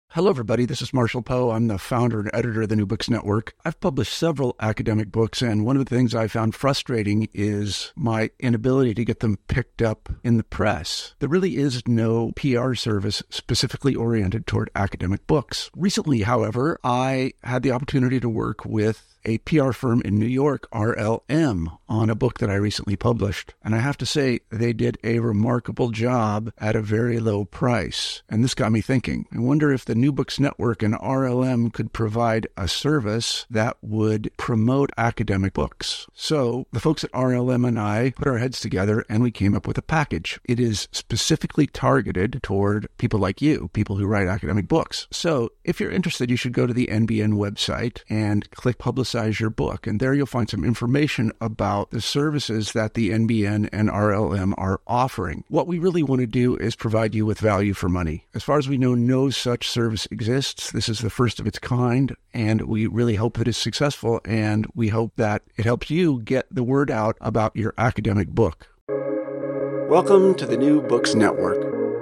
Hello, everybody. This is Marshall Poe. I'm the founder and editor of the New Books Network. I've published several academic books, and one of the things I found frustrating is my inability to get them picked up in the press. There really is no PR service specifically oriented toward academic books. Recently, however, I had the opportunity to work with a PR firm in New York, RLM, on a book that I recently published. And I have to say, they did a remarkable job at a very low price. And this got me thinking. I wonder if the New Books Network and RLM could provide a service that would promote academic books. So the folks at RLM and I put our heads together and we came up with a package. It is specifically targeted toward people like you, people who write academic books. So if you're interested, you should go to the NBN website and click Publicize Your Book. And there you'll find some information about the services that the NBN and RLM are offering. What we really want to do is provide you with value for money. As far as we know, no such service exists. This is the first of its kind, and we really hope that it's successful, and we hope that it helps you get the word out about your academic book. Welcome to the New Books Network.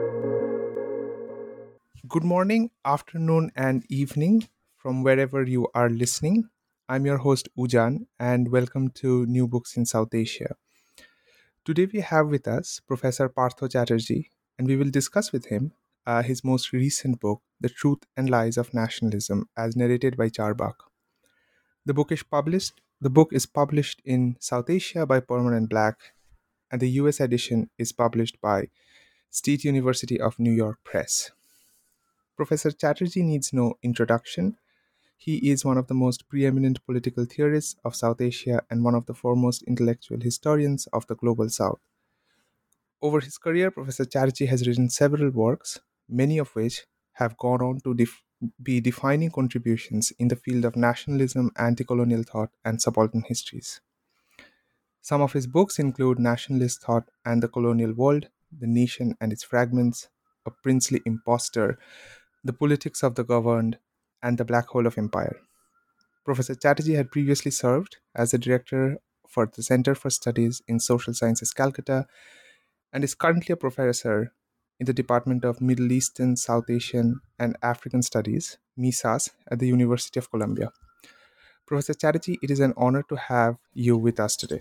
Good morning, afternoon, and evening from wherever you are listening. I'm your host Ujan, and welcome to New Books in South Asia. Today we have with us Professor Partho Chatterjee, and we will discuss with him his most recent book, The Truth and Lies of Nationalism, as narrated by Charbagh. The book is published in South Asia by Permanent Black, and the US edition is published by State University of New York Press. Professor Chatterjee needs no introduction. He is one of the most preeminent political theorists of South Asia and one of the foremost intellectual historians of the Global South. Over his career, Professor Chatterjee has written several works, many of which have gone on to be defining contributions in the field of nationalism, anti-colonial thought, and subaltern histories. Some of his books include Nationalist Thought and the Colonial World, The Nation and Its Fragments, A Princely Impostor, The Politics of the Governed, and The Black Hole of Empire. Professor Chatterjee had previously served as the director for the Center for Studies in Social Sciences, Calcutta, and is currently a professor in the Department of Middle Eastern, South Asian, and African Studies, MISAS, at the University of Columbia. Professor Chatterjee, it is an honor to have you with us today.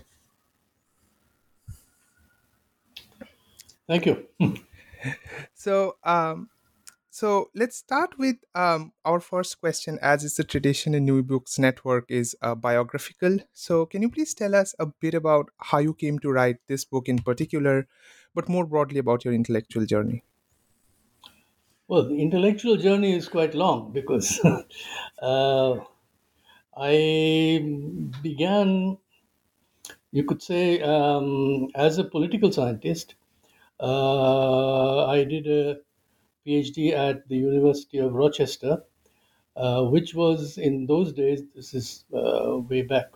Thank you. So let's start with our first question, as is the tradition in New Books Network, is biographical. So can you please tell us a bit about how you came to write this book in particular, but more broadly about your intellectual journey? Well, the intellectual journey is quite long because I began, you could say, as a political scientist. I did a PhD at the University of Rochester, which was in those days, this is way back,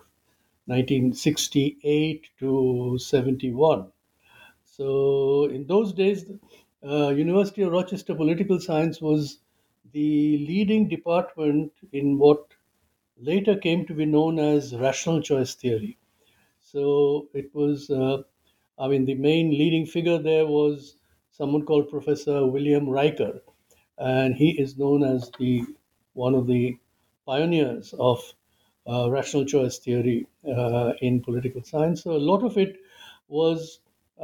1968 to 71. So in those days, University of Rochester Political Science was the leading department in what later came to be known as rational choice theory. So it was, the main leading figure there was someone called Professor William Riker, and he is known as the one of the pioneers of rational choice theory in political science. So a lot of it was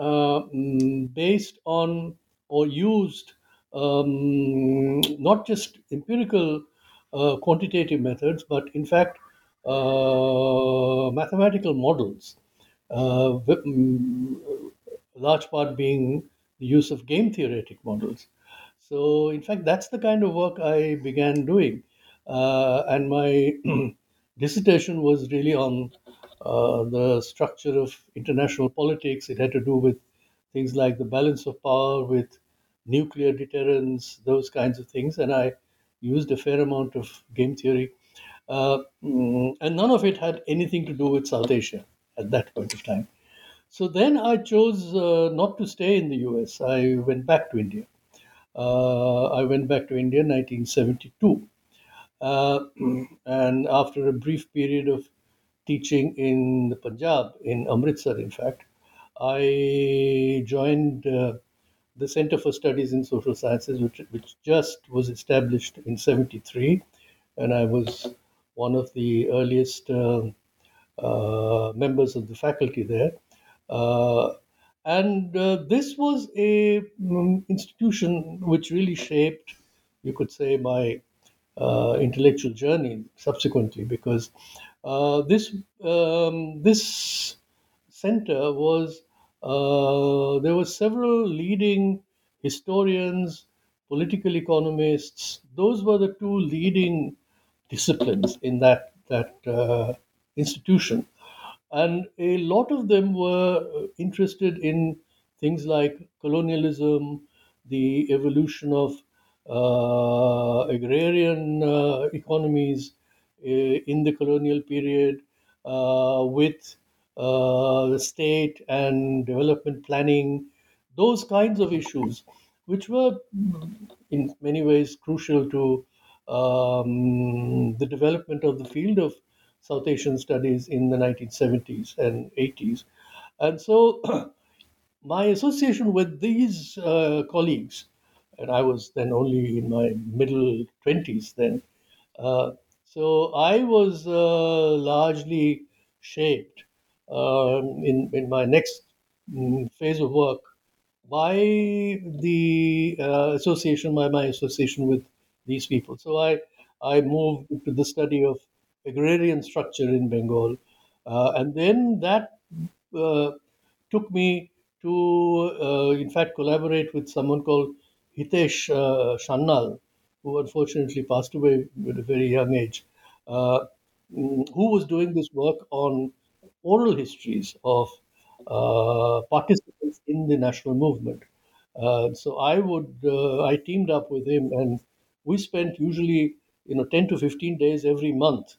based on or used not just empirical quantitative methods, but in fact mathematical models, large part being the use of game theoretic models. So, in fact, that's the kind of work I began doing. And my dissertation was really on the structure of international politics. It had to do with things like the balance of power, with nuclear deterrence, those kinds of things. And I used a fair amount of game theory. And none of it had anything to do with South Asia at that point of time. So then I chose not to stay in the US. I went back to India. I went back to India in 1972. Uh, and after a brief period of teaching in the Punjab, in Amritsar, in fact, I joined the Center for Studies in Social Sciences, which just was established in '73, and I was one of the earliest members of the faculty there. Uh, and this was a institution which really shaped, you could say, my intellectual journey subsequently, because this center was there were several leading historians, political economists. Those were the two leading disciplines in that institution, and a lot of them were interested in things like colonialism, the evolution of agrarian economies in the colonial period, with the state and development planning, those kinds of issues, which were in many ways crucial to the development of the field of South Asian studies in the 1970s and 80s. And so my association with these colleagues, and I was then only in my middle 20s then, uh, so I was largely shaped in my next phase of work by the association, by my association with these people. So I moved to the study of agrarian structure in Bengal, and then that uh, took me to, in fact, collaborate with someone called Hitesh Shannal, who unfortunately passed away at a very young age, uh, who was doing this work on oral histories of participants in the national movement. So I teamed up with him, and we spent usually 10 to 15 days every month,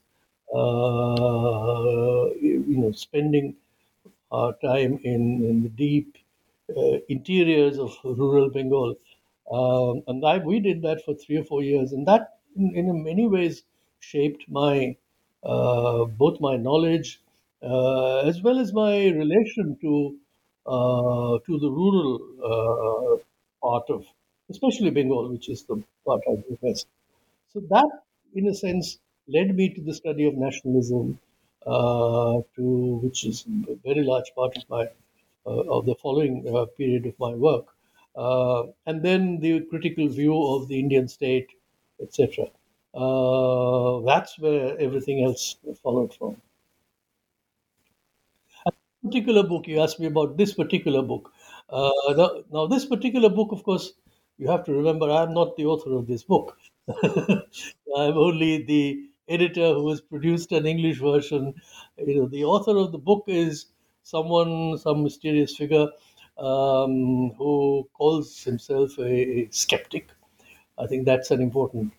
spending our time in the deep interiors of rural Bengal. We did that for 3 or 4 years, and that in many ways shaped my both my knowledge as well as my relation to the rural part of, especially Bengal, which is the part I do best. So that, in a sense, led me to the study of nationalism, to which is a very large part of my of the following period of my work, and then the critical view of the Indian state, etc. That's where everything else followed from. Particular book, you asked me about this particular book. Now, this particular book, of course, you have to remember, I'm not the author of this book. I'm only the editor who has produced an English version. The author of the book is some mysterious figure who calls himself a skeptic. I think that's an important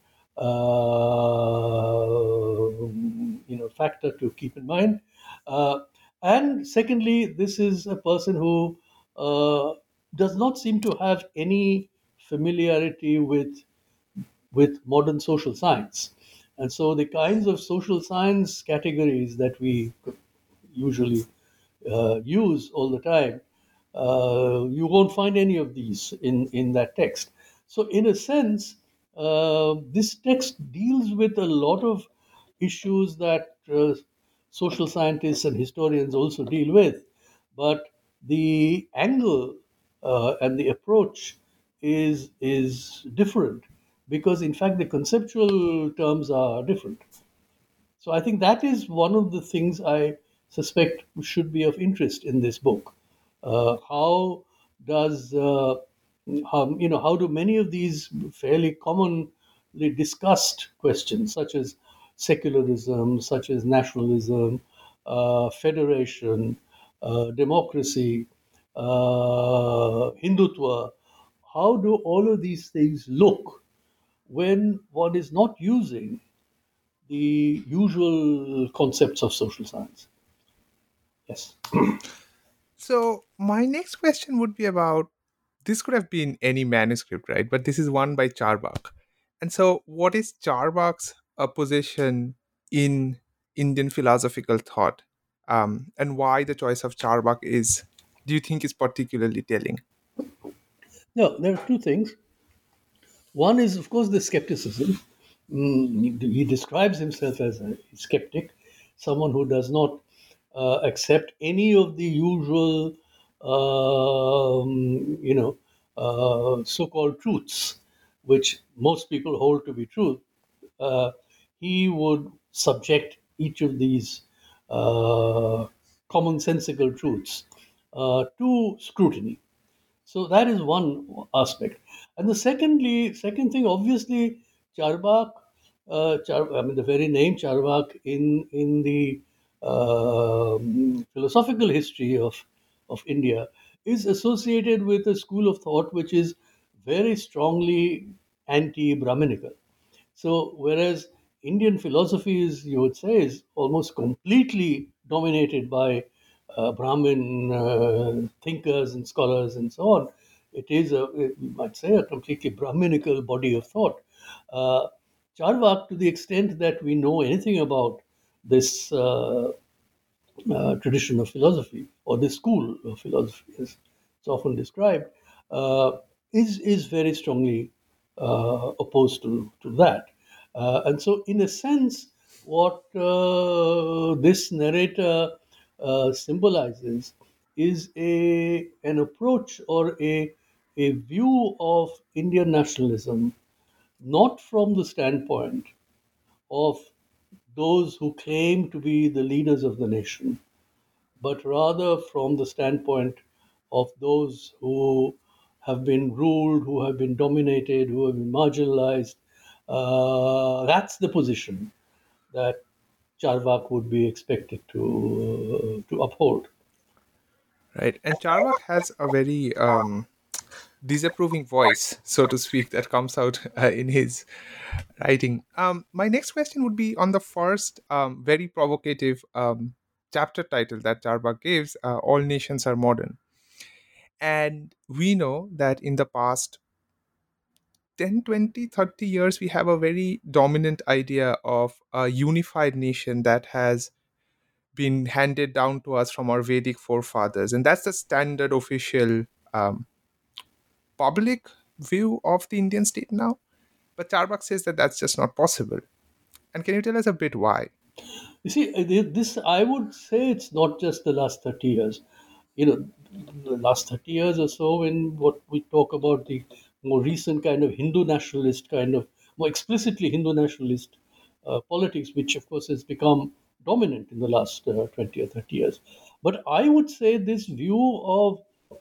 factor to keep in mind. Uh, and secondly, this is a person who does not seem to have any familiarity with modern social science. And so the kinds of social science categories that we usually use all the time, you won't find any of these in that text. So, in a sense, this text deals with a lot of issues that social scientists and historians also deal with, but the angle and the approach is different, because, in fact, the conceptual terms are different. So I think that is one of the things I suspect should be of interest in this book. How does how do many of these fairly commonly discussed questions, such as secularism, such as nationalism, federation, democracy, Hindutva, how do all of these things look when one is not using the usual concepts of social science? Yes. So my next question would be about, this could have been any manuscript, right? But this is one by Charbagh. And so what is Charbaugh's position in Indian philosophical thought? And why the choice of Charbagh is, do you think, is particularly telling? Yeah, there are two things. One is, of course, the skepticism. He describes himself as a skeptic, someone who does not accept any of the usual, so-called truths, which most people hold to be truth. uh, he would subject each of these uh, commonsensical truths to scrutiny. So that is one aspect. And second thing, obviously, Charbak, I mean, the very name Charbak in the philosophical history of India is associated with a school of thought which is very strongly anti-Brahminical. So, whereas Indian philosophy is, you would say, is almost completely dominated by Brahmin thinkers and scholars and so on, it is, you might say, a completely Brahminical body of thought. Uh, Charvak, to the extent that we know anything about this tradition of philosophy, or this school of philosophy, as it's often described, uh, is very strongly opposed to that. And so, in a sense, what this narrator symbolizes is a an approach or a view of Indian nationalism, not from the standpoint of those who claim to be the leaders of the nation, but rather from the standpoint of those who have been ruled, who have been dominated, who have been marginalized. That's the position that Charvak would be expected to uphold. Right. And Charvak has a very disapproving voice, so to speak, that comes out in his writing. My next question would be on the first very provocative chapter title that Charvak gives, All Nations Are Modern. And we know that in the past 10, 20, 30 years, we have a very dominant idea of a unified nation that has been handed down to us from our Vedic forefathers. And that's the standard official um, public view of the Indian state now. But Charvak says that that's just not possible. And can you tell us a bit why? You see, this I would say it's not just the last 30 years. The last 30 years or so, when what we talk about the more recent kind of Hindu nationalist, kind of more explicitly Hindu nationalist politics, which of course has become dominant in the last 20 or 30 years. But I would say this view of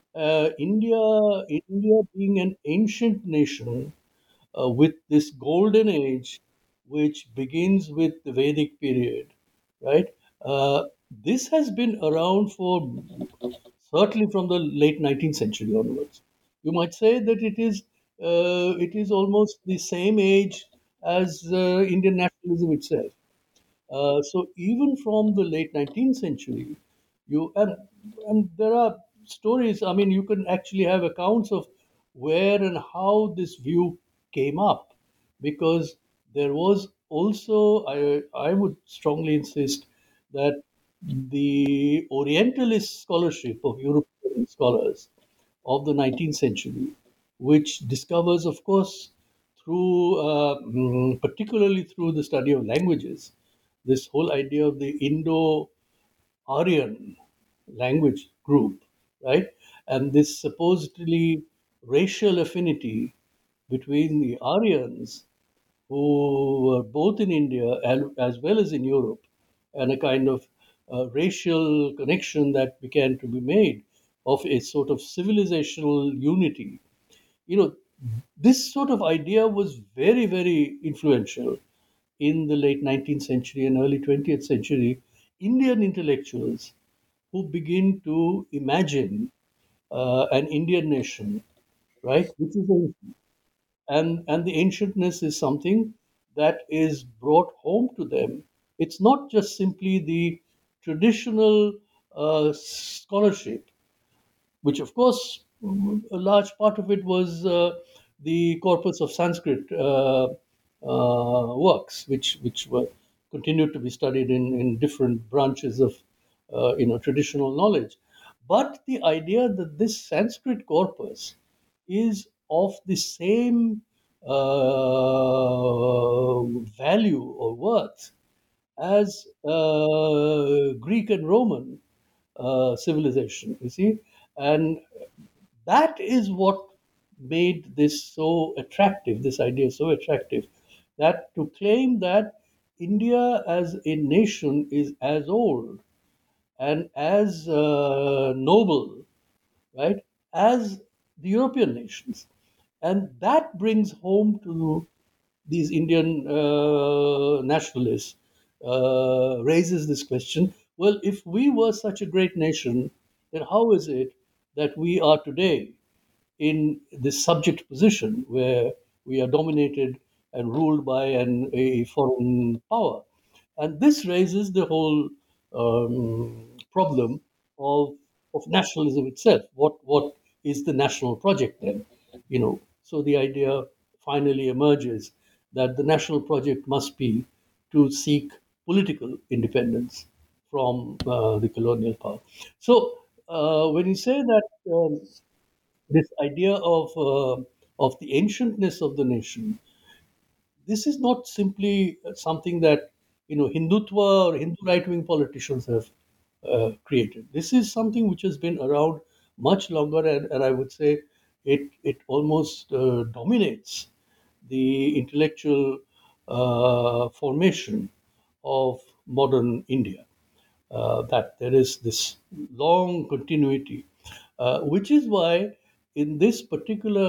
India being an ancient nation with this golden age, which begins with the Vedic period, right? This has been around for certainly from the late 19th century onwards. You might say that it is almost the same age as Indian nationalism itself. So even from the late 19th century, you and there are stories. I mean, you can actually have accounts of where and how this view came up, because there was also, I would strongly insist that the Orientalist scholarship of European scholars of the 19th century, which discovers, of course, particularly through the study of languages, this whole idea of the Indo-Aryan language group, right? And this supposedly racial affinity between the Aryans, who were both in India as well as in Europe, and a kind of racial connection that began to be made of a sort of civilizational unity. You know, this sort of idea was very, very influential in the late 19th century and early 20th century Indian intellectuals who begin to imagine an Indian nation, right? And the ancientness is something that is brought home to them. It's not just simply the traditional scholarship, which of course a large part of it was the corpus of Sanskrit works, which were continued to be studied in different branches of traditional knowledge. But the idea that this Sanskrit corpus is of the same value or worth as Greek and Roman civilization, you see. And that is what made this so attractive, this idea so attractive, that to claim that India as a nation is as old and as noble, right, as the European nations. And that brings home to these Indian nationalists, raises this question, well, if we were such a great nation, then how is it that we are today in this subject position where we are dominated and ruled by a foreign power? And this raises the whole problem of nationalism itself. What is the national project then? So the idea finally emerges that the national project must be to seek political independence from the colonial power. So when you say that this idea of the ancientness of the nation, this is not simply something that Hindutva or Hindu right-wing politicians have created. This is something which has been around much longer, and I would say it almost dominates the intellectual formation of modern India. That there is this long continuity, which is why in this particular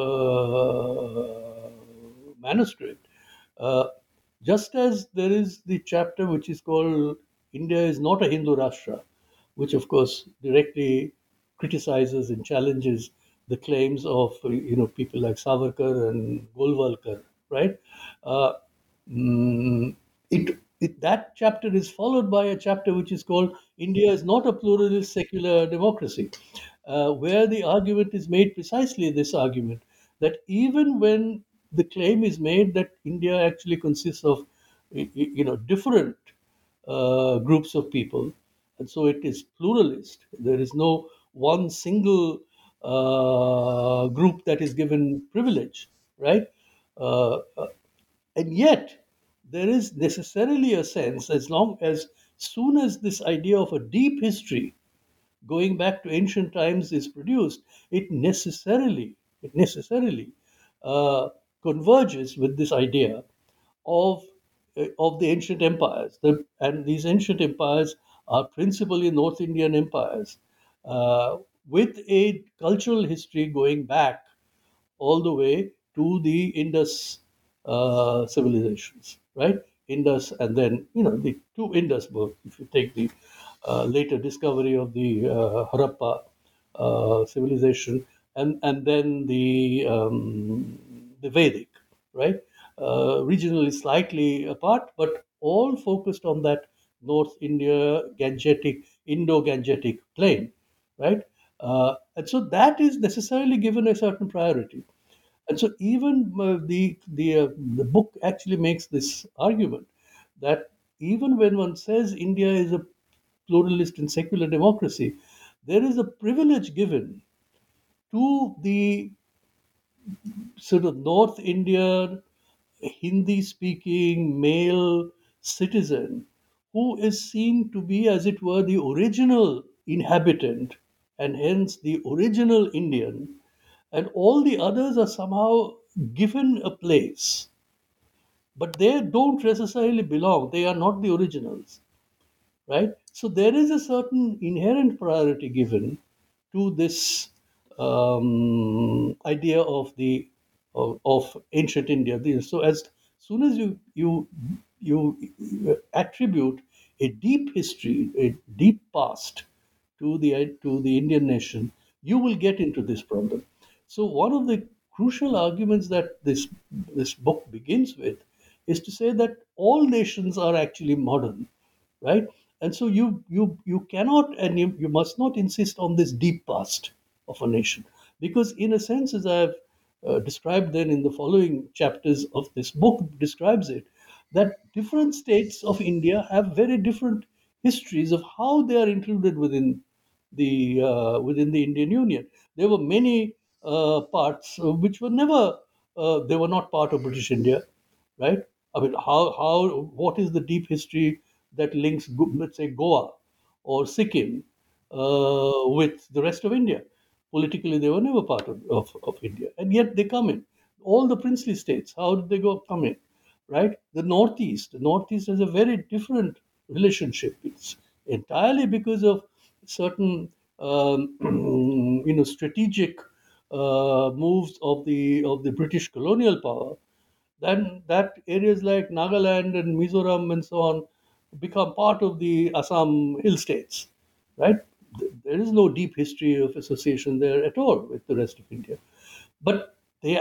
manuscript, uh, just as there is the chapter which is called India is not a Hindu Rashtra, which of course directly criticizes and challenges the claims of people like Savarkar and Golwalkar, right? Uh, mm, that chapter is followed by a chapter which is called India is not a pluralist secular democracy, where the argument is made precisely this argument that even when the claim is made that India actually consists of different groups of people, and so it is pluralist. There is no one single group that is given privilege, right? Uh, and yet, there is necessarily a sense, as long as soon as this idea of a deep history going back to ancient times is produced, it necessarily uh, converges with this idea of of the ancient empires. And these ancient empires are principally North Indian empires, uh, with a cultural history going back all the way to the Indus civilizations, right? Indus, and then the two Indus both. If you take the later discovery of the Harappa civilization, and then the Vedic, right? Regionally slightly apart, but all focused on that North India Gangetic, Indo-Gangetic plain, right? And so that is necessarily given a certain priority. And so even the book actually makes this argument that even when one says India is a pluralist and secular democracy, there is a privilege given to the sort of North Indian Hindi speaking male citizen who is seen to be, as it were, the original inhabitant and hence the original Indian, and all the others are somehow given a place, but they don't necessarily belong. They are not the originals, right? So there is a certain inherent priority given to this idea of of ancient India. So as soon as you attribute a deep history, a deep past to the Indian nation, you will get into this problem. So one of the crucial arguments that this book begins with is to say that all nations are actually modern, right? And so you cannot and you must not insist on this deep past of a nation, because in a sense, as I've described then in the following chapters of this book describes it, that different states of India have very different histories of how they are included within the Indian Union. There were many parts which were never, they were not part of British India, right? I mean, what is the deep history that links, let's say, Goa or Sikkim with the rest of India? Politically, they were never part of India, and yet they come in. All the princely states, how did they come in? Right? The Northeast has a very different relationship. It's entirely because of certain, strategic moves of the British colonial power. Then that areas like Nagaland and Mizoram and so on become part of the Assam hill states, right? There is no deep history of association there at all with the rest of India, but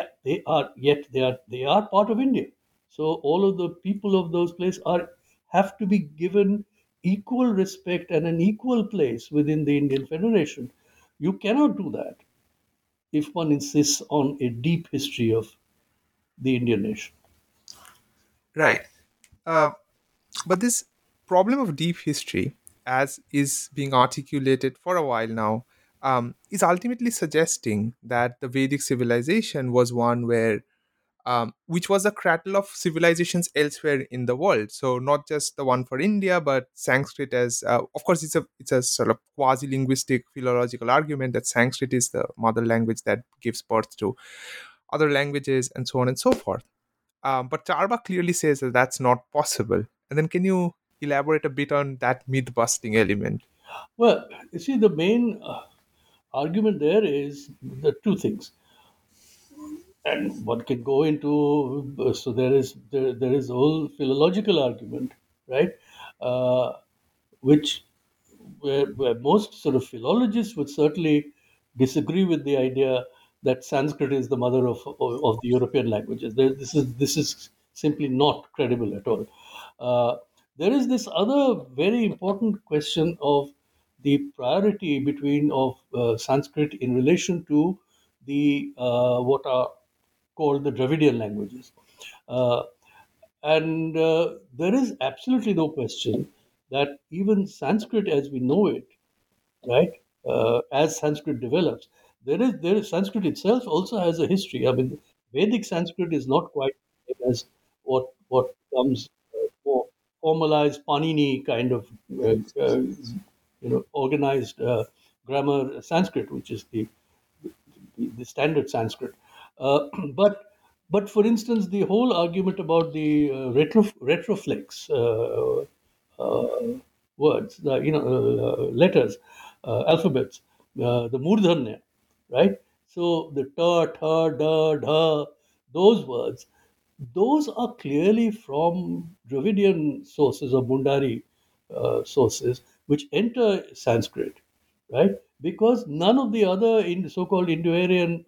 they are part of India. So all of the people of those places are have to be given equal respect and an equal place within the Indian Federation. You cannot do that if one insists on a deep history of the Indian nation. Right. Uh, but this problem of deep history, as is being articulated for a while now, is ultimately suggesting that the Vedic civilization was one where which was a cradle of civilizations elsewhere in the world. So not just the one for India, but Sanskrit as, of course, it's a sort of quasi-linguistic philological argument that Sanskrit is the mother language that gives birth to other languages and so on and so forth. But Charba clearly says that that's not possible. And then can you elaborate a bit on that myth-busting element? Well, you see, the main argument there is the two things, and one can go into. So there is a whole philological argument, right? Uh, which where most sort of philologists would certainly disagree with the idea that Sanskrit is the mother of the European languages. This is simply not credible at all. Uh, there is this other very important question of the priority between of Sanskrit in relation to the what are called the Dravidian languages. Uh, and there is absolutely no question that even Sanskrit as we know it, right, as Sanskrit develops, there is Sanskrit itself also has a history. I mean, Vedic Sanskrit is not quite as what comes more formalized Panini kind of organized grammar Sanskrit, which is the standard Sanskrit. Uh, but but for instance, the whole argument about the retroflex words, letters, alphabets, the murdhanya, right? So the ta, tha, da, dha, those words, those are clearly from Dravidian sources or Mundari sources, which enter Sanskrit, right? Because none of the other so-called Indo-Aryan,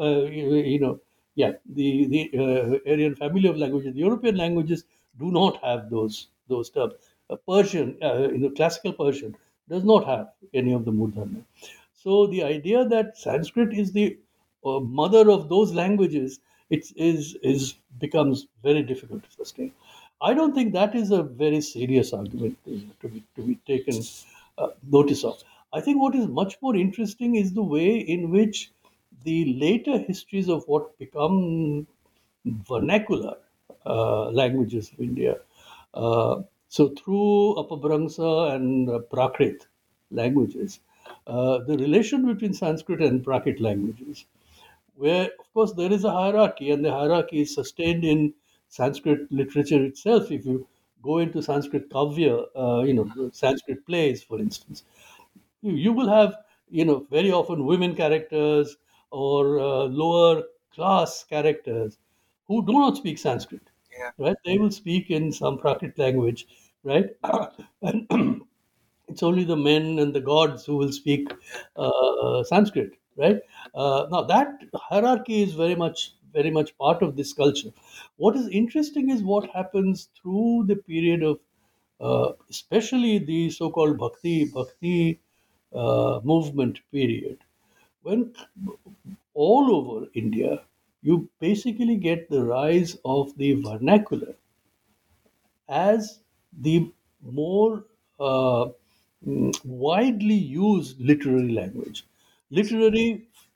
the Aryan family of languages, the European languages, do not have those terms. Persian, classical Persian, does not have any of the mudhana. So the idea that Sanskrit is the mother of those languages, it is becomes very difficult to sustain. I don't think that is a very serious argument to be taken notice of. I think what is much more interesting is the way in which the later histories of what become vernacular languages of India. So through Apabhramsa and Prakrit languages, the relation between Sanskrit and Prakrit languages, where of course there is a hierarchy, and the hierarchy is sustained in Sanskrit literature itself. If you go into Sanskrit kavya, the Sanskrit plays, for instance, you will have very often women characters or lower class characters who do not speak Sanskrit, Yeah. right? They will speak in some Prakrit language, right? And it's only the men and the gods who will speak Sanskrit, right? Now that hierarchy is very much part of this culture. What is interesting is what happens through the period of, especially the so-called bhakti movement period, when all over India you basically get the rise of the vernacular as the more widely used literary language. Literary,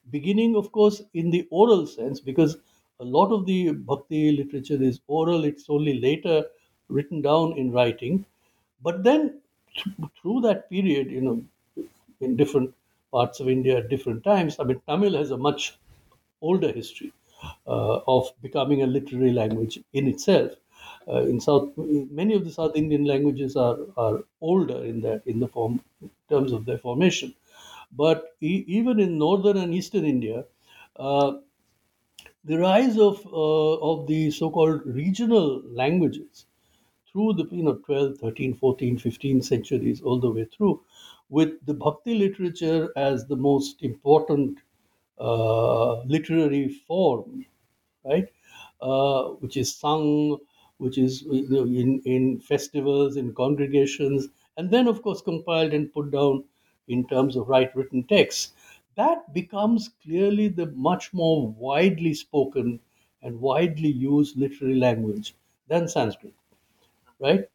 beginning, of course, in the oral sense, because a lot of the bhakti literature is oral. It's only later written down in writing. But then through that period, in different parts of India at different times, I mean, Tamil has a much older history of becoming a literary language in itself. Many of the South Indian languages are older in the form in terms of their formation. But even in northern and eastern India, uh, the rise of the so-called regional languages through the 12th, 13th, 14th, 15th centuries all the way through, with the bhakti literature as the most important literary form, right? Which is sung, which is in festivals, in congregations, and then of course compiled and put down in terms of written texts. That becomes clearly the much more widely spoken and widely used literary language than Sanskrit, right?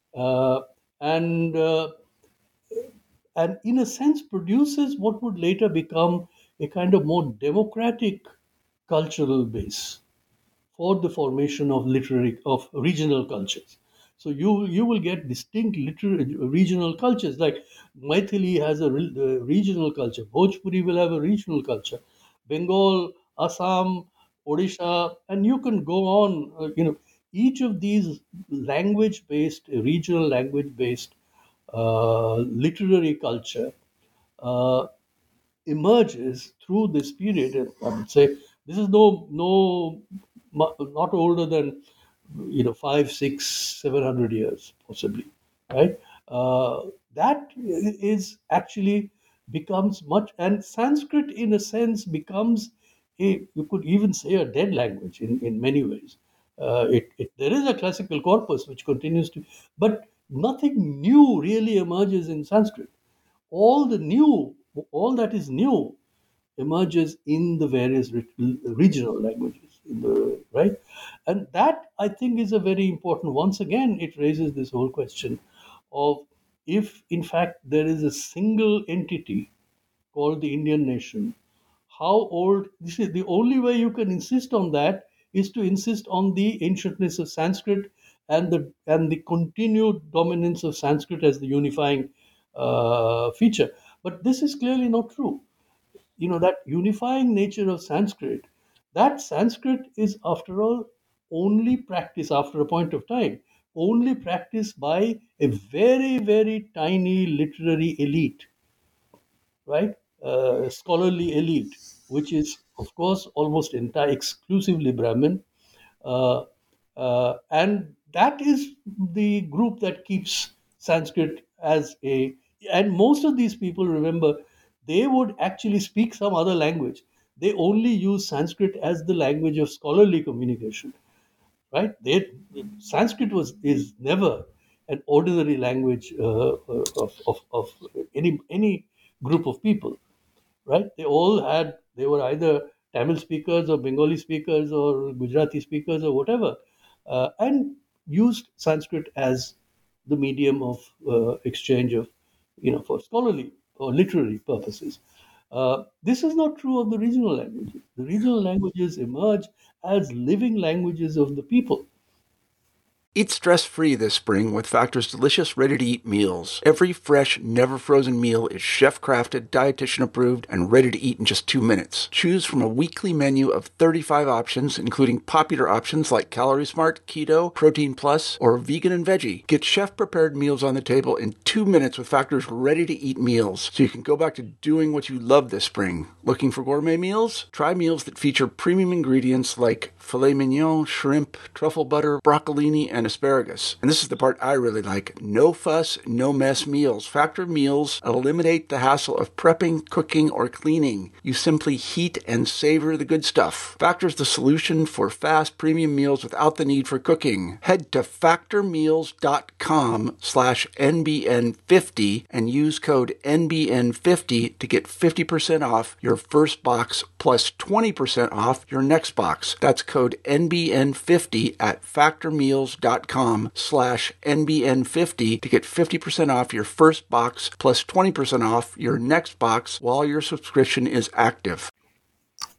And in a sense produces what would later become a kind of more democratic cultural base for the formation of regional cultures. So you will get distinct regional cultures, like Maithili has a regional culture, Bhojpuri will have a regional culture, Bengal, Assam, Odisha, and you can go on. Each of these regional language based literary culture uh, emerges through this period. And I would say this is not older than 5, 6, 700 years possibly, right? That is actually becomes much, and Sanskrit in a sense becomes you could even say a dead language in many ways. There is a classical corpus which continues to, but nothing new really emerges in Sanskrit. all the new all that is new emerges in the various regional languages, in the right. And that, I think, is a very important. Once again, it raises this whole question of, if in fact there is a single entity called the Indian nation, how old this is. The only way you can insist on that is to insist on the ancientness of Sanskrit, and the continued dominance of Sanskrit as the unifying feature. But this is clearly not true. That unifying nature of Sanskrit, that Sanskrit is, after all, only practiced after a point of time, only practiced by a very, very tiny literary elite, right? Scholarly elite, which is, of course, almost exclusively Brahmin. Uh, and that is the group that keeps Sanskrit as a. And most of these people, remember, they would actually speak some other language. They only use Sanskrit as the language of scholarly communication, right? Sanskrit is never an ordinary language of any group of people, right? They were either Tamil speakers or Bengali speakers or Gujarati speakers or whatever, and used Sanskrit as the medium of exchange of, for scholarly or literary purposes. This is not true of the regional languages. The regional languages emerge as living languages of the people. Eat stress-free this spring with Factor's delicious ready-to-eat meals. Every fresh, never-frozen meal is chef-crafted, dietitian-approved, and ready to eat in just 2 minutes. Choose from a weekly menu of 35 options, including popular options like Calorie Smart, Keto, Protein Plus, or Vegan and Veggie. Get chef-prepared meals on the table in 2 minutes with Factor's ready-to-eat meals, so you can go back to doing what you love this spring. Looking for gourmet meals? Try meals that feature premium ingredients like filet mignon, shrimp, truffle butter, broccolini, and asparagus. And this is the part I really like. No fuss, no mess meals. Factor meals eliminate the hassle of prepping, cooking, or cleaning. You simply heat and savor the good stuff. Factor's the solution for fast premium meals without the need for cooking. Head to factormeals.com/NBN50 and use code NBN50 to get 50% off your first box plus 20% off your next box. That's code NBN50 at factormeals.com/NBN50 to get 50% off your first box plus 20% off your next box while your subscription is active.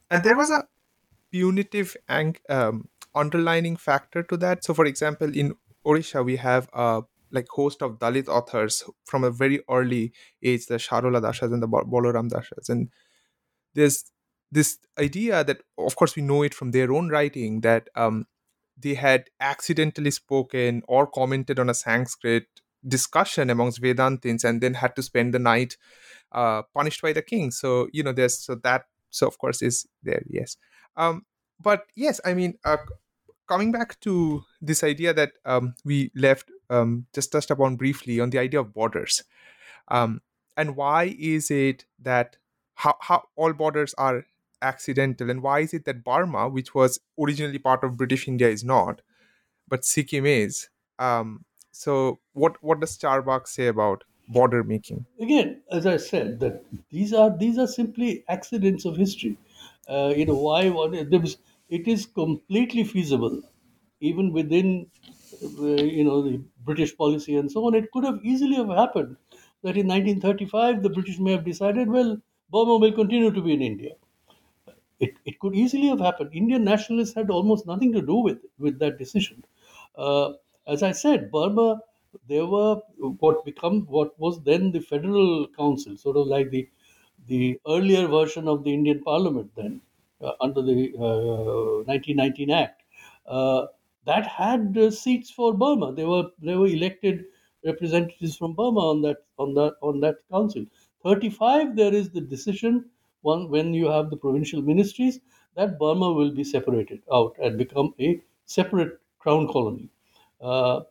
And there was a punitive underlining factor to that. So, for example, in Odisha, we have a like host of Dalit authors from a very early age, the Sharola Dashas and the Bolaram Dashas, and there's this idea that, of course, we know it from their own writing that they had accidentally spoken or commented on a Sanskrit discussion amongst Vedantins and then had to spend the night punished by the king. So there's so of course is there, yes. Um, but yes, I mean, coming back to this idea that we left just touched upon briefly on the idea of borders, um, and why is it that how all borders are accidental, and why is it that Burma, which was originally part of British India, is not, but Sikkim is? So what does Starbucks say about border making? Again, as I said, that these are simply accidents of history. Why what there was, it is completely feasible, even within the British policy and so on. It could have easily have happened that in 1935 the British may have decided, well, Burma will continue to be in India. It could easily have happened. Indian nationalists had almost nothing to do with that decision. Uh, as I said, Burma, there were what was then the Federal Council, sort of like the earlier version of the Indian Parliament then, under the 1919 Act, uh, that had seats for Burma. They were elected representatives from Burma on that council. 35, there is the decision one when you have the provincial ministries that Burma will be separated out and become a separate crown colony. Uh,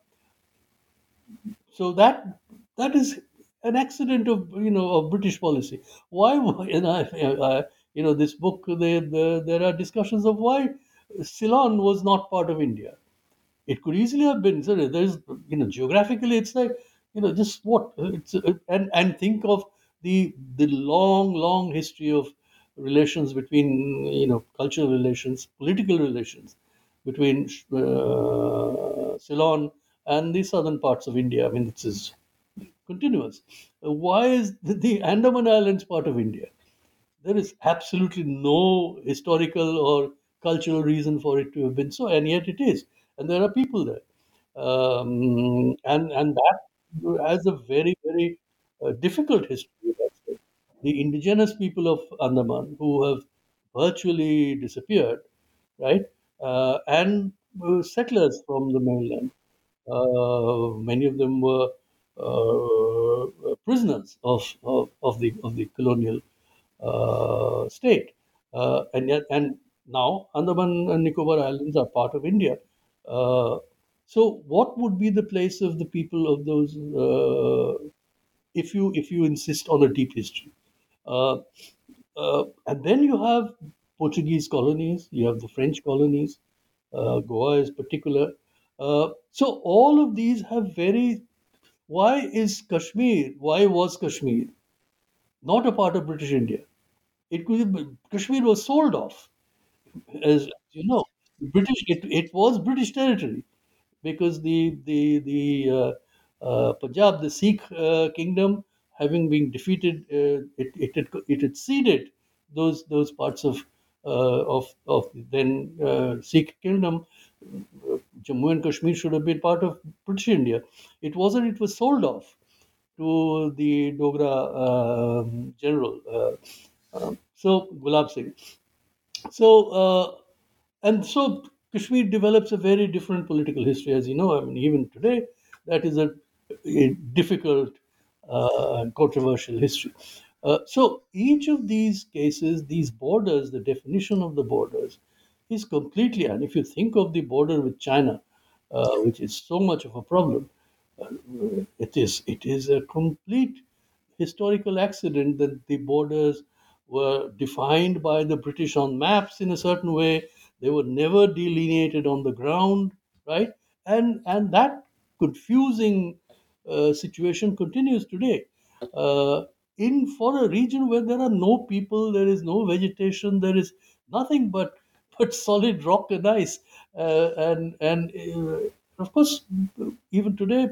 so that is an accident of British policy. Why? And this book, there are discussions of why Ceylon was not part of India. It could easily have been. So there's, geographically, it's like, just what it's and think of the long history of relations between, cultural relations, political relations between Ceylon and the southern parts of India. I mean, this is continuous. Why is the Andaman Islands part of India? There is absolutely no historical or cultural reason for it to have been so, and yet it is. And there are people there. And that has a very, very difficult history. That's it. The indigenous people of Andaman, who have virtually disappeared, right? And settlers from the mainland. Many of them were prisoners of the colonial state, and now Andaman and Nicobar Islands are part of India. Uh, so, what would be the place of the people of those, if you insist on a deep history? Uh, and then you have Portuguese colonies, you have the French colonies, Goa is particular. So all of these have very. Why is Kashmir? Why was Kashmir not a part of British India? Kashmir was sold off, as you know. It was British territory because the Punjab, the Sikh kingdom, having been defeated, it had ceded those parts of the then Sikh kingdom. Jammu and Kashmir should have been part of British India. It wasn't. It was sold off to the Dogra general. So Gulab Singh. So Kashmir develops a very different political history, as you know. I mean, even today, that is a difficult and controversial history. So each of these cases, these borders, the definition of the borders is completely. And if you think of the border with China, which is so much of a problem, it is a complete historical accident that the borders were defined by the British on maps in a certain way. They were never delineated on the ground, right? And that confusing situation continues today. Uh, in For a region where there are no people, there is no vegetation, there is nothing but solid rock and ice, and of course, even today,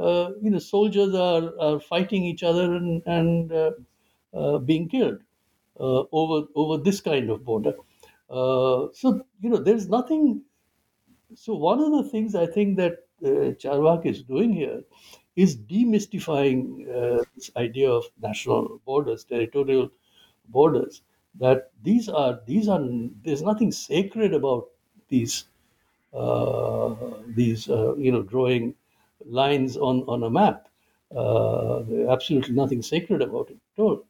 soldiers are fighting each other and being killed. over this kind of border. There's nothing. So one of the things I think that Charwak is doing here is demystifying this idea of national borders, territorial borders. That these are there's nothing sacred about these drawing lines on a map. There's absolutely nothing sacred about it at all.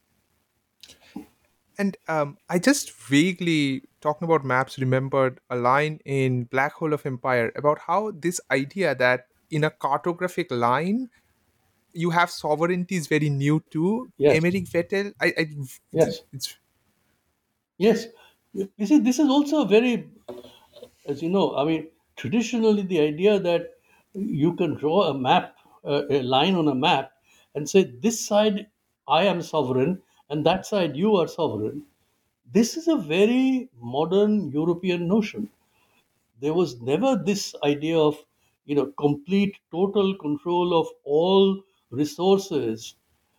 And I just vaguely, talking about maps, remembered a line in Black Hole of Empire about how this idea that in a cartographic line you have sovereignty is very new to Yes, Emeric Vettel. yes, It's yes. You see, this is also a very, as you know, I mean, traditionally the idea that you can draw a map, a line on a map, and say this side I am sovereign and that side you are sovereign. This is a very modern European notion. There was never this idea of complete total control of all resources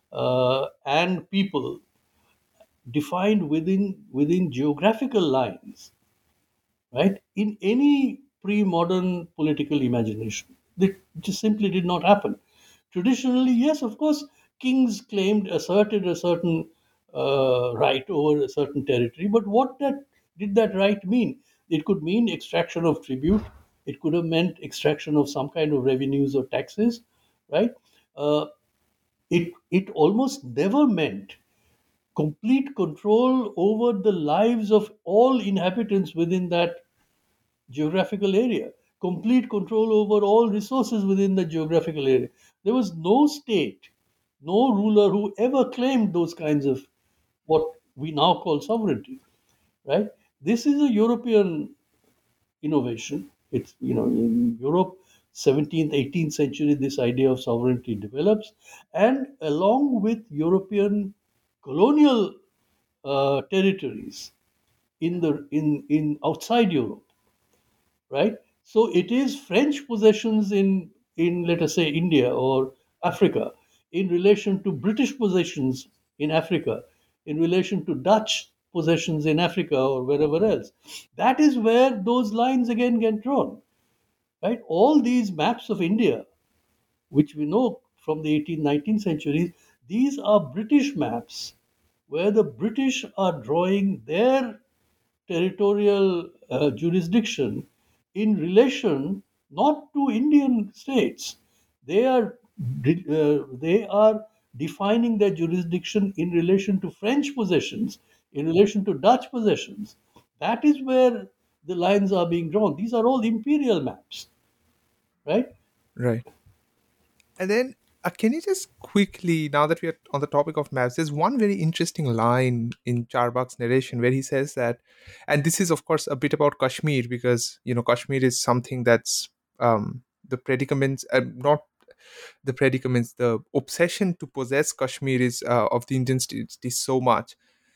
and people defined within geographical lines, right? In any pre-modern political imagination, that just simply did not happen. Traditionally, yes, of course, kings asserted a certain right over a certain territory, but what that did that right mean? It could mean extraction of tribute. It could have meant extraction of some kind of revenues or taxes, right? Uh, it almost never meant complete control over the lives of all inhabitants within that geographical area, complete control over all resources within the geographical area. There was no state, no ruler who ever claimed those kinds of what we now call sovereignty, right? This is a European innovation. It's, in Europe, 17th, 18th century, this idea of sovereignty develops, and along with European colonial territories in outside Europe, right? So it is French possessions in let us say India or Africa, in relation to British possessions in Africa, in relation to Dutch possessions in Africa or wherever else. That is where those lines again get drawn, right? All these maps of India, which we know from the 18th, 19th centuries, these are British maps where the British are drawing their territorial jurisdiction in relation not to Indian states. They are defining their jurisdiction in relation to French possessions, in relation to Dutch possessions. That is where the lines are being drawn. These are all imperial maps, right? right. And then, can you just quickly, now that we are on the topic of maps, there's one very interesting line in Charbak's narration where he says that, and this is, of course, a bit about Kashmir, because, Kashmir is something that's the predicaments, not the predicaments, the obsession to possess Kashmir is of the Indian states is so much.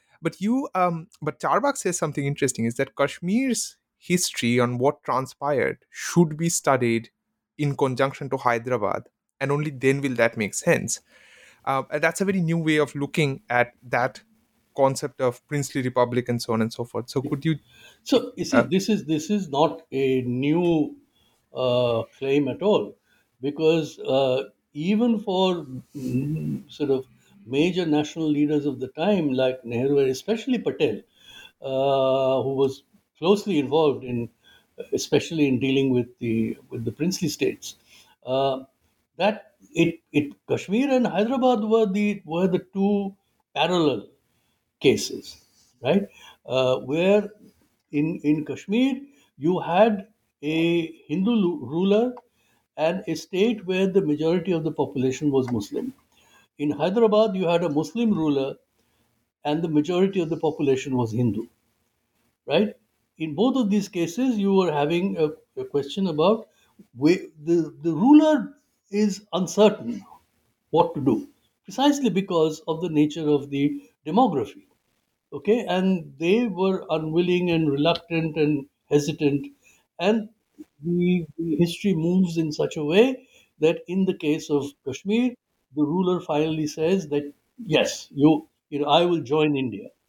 But Charbak says something interesting is that Kashmir's history on what transpired should be studied in conjunction to Hyderabad, and only then will that make sense. And that's a very new way of looking at that concept of princely republic and so on and so forth. So could you? So you see, Uh, this is not a new claim at all, because even for sort of major national leaders of the time, like Nehru and especially Patel, who was closely involved especially in dealing with the princely states, uh, that it Kashmir and Hyderabad were the two parallel cases, right? Where in Kashmir you had a ruler and a state where the majority of the population was Muslim. In Hyderabad, you had a Muslim ruler and the majority of the population was Hindu, right? In both of these cases, you were having a question about the ruler is uncertain what to do, precisely because of the nature of the demography. Okay, and they were unwilling and reluctant and hesitant, and the history moves in such a way that in the case of Kashmir, the ruler finally says that yes, I will join India.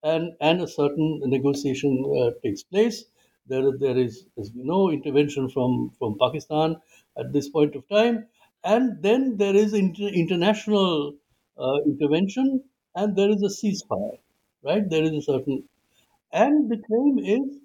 and a certain negotiation takes place. There is, as we know, intervention from Pakistan at this point of time, and then there is international intervention, and there is a ceasefire, right? There is a certain, and the claim is,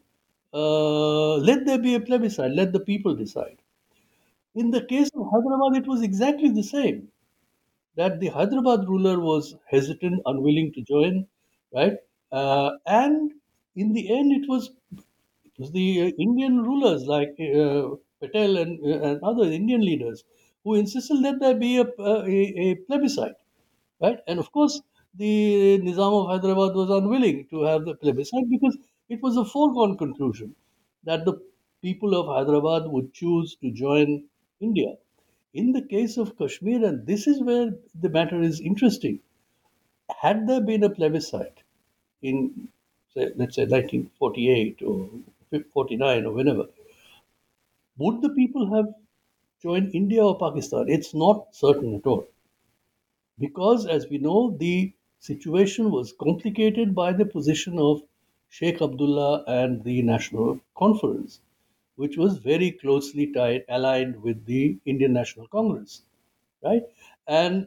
let there be a plebiscite, let the people decide. In the case of Hyderabad, it was exactly the same, that the Hyderabad ruler was hesitant, unwilling to join, right? And in the end, it was the Indian rulers like Patel and other Indian leaders who insisted that there be a plebiscite, right? And of course, the Nizam of Hyderabad was unwilling to have the plebiscite because it was a foregone conclusion that the people of Hyderabad would choose to join India. In the case of Kashmir, and this is where the matter is interesting, had there been a plebiscite in, say, let's say 1948 or 49 or whenever, would the people have joined India or Pakistan? It's not certain at all. Because, as we know, the situation was complicated by the position of Sheikh Abdullah and the National Conference, which was very closely tied, aligned with the Indian National Congress, right? And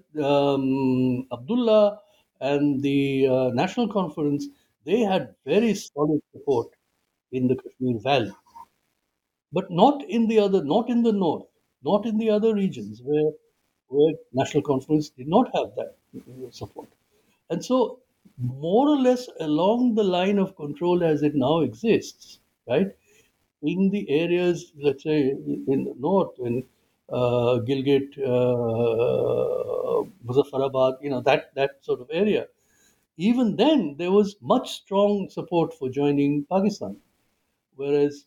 Abdullah and the National Conference, they had very solid support in the Kashmir Valley, but not in the north, not in the other regions where National Conference did not have that support. And so, more or less along the line of control as it now exists, right? In the areas, let's say in the north, in Gilgit, Muzaffarabad, that sort of area. Even then, there was much strong support for joining Pakistan, whereas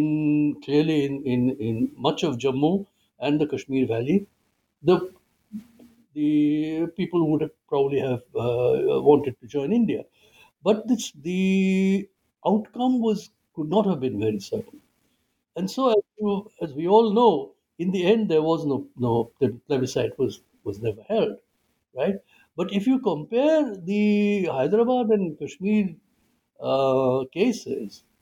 in much of Jammu and the Kashmir Valley, the the people would have probably have wanted to join India, but the outcome was could not have been very certain. And so, as we all know, in the end, there was no the plebiscite was never held, right? But if you compare the Hyderabad and Kashmir cases,